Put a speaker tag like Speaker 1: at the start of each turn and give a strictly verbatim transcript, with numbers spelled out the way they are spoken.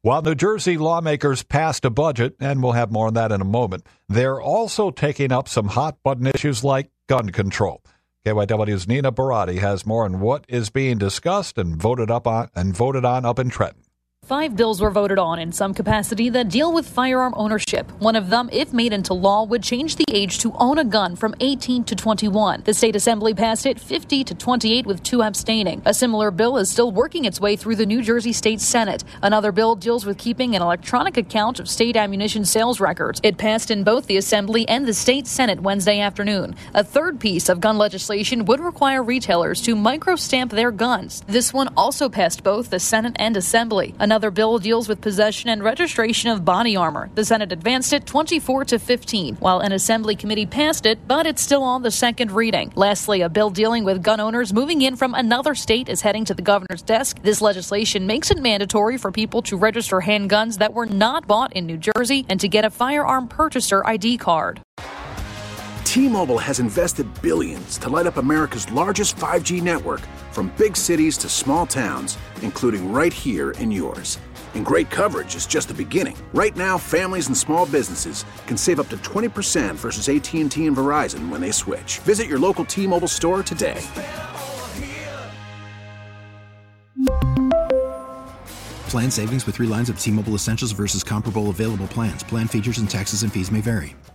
Speaker 1: While New Jersey lawmakers passed a budget, and we'll have more on that in a moment, they're also taking up some hot-button issues like gun control. K Y W's Nina Barati has more on what is being discussed and voted up on and voted on up in Trenton.
Speaker 2: Five bills were voted on in some capacity that deal with firearm ownership. One of them, if made into law, would change the age to own a gun from eighteen to twenty-one. The state assembly passed it fifty to twenty-eight with two abstaining. A similar bill is still working its way through the New Jersey State Senate. Another bill deals with keeping an electronic account of state ammunition sales records. It passed in both the Assembly and the State Senate Wednesday afternoon. A third piece of gun legislation would require retailers to microstamp their guns. This one also passed both the Senate and Assembly. Another Another bill deals with possession and registration of body armor. The Senate advanced it twenty-four to fifteen, while an Assembly committee passed it, but it's still on the second reading. Lastly, a bill dealing with gun owners moving in from another state is heading to the governor's desk. This legislation makes it mandatory for people to register handguns that were not bought in New Jersey and to get a firearm purchaser I D card.
Speaker 3: T-Mobile has invested billions to light up America's largest five G network, from big cities to small towns, including right here in yours. And great coverage is just the beginning. Right now, families and small businesses can save up to twenty percent versus A T and T and Verizon when they switch. Visit your local T-Mobile store today.
Speaker 4: Plan savings with three lines of T-Mobile Essentials versus comparable available plans. Plan features and taxes and fees may vary.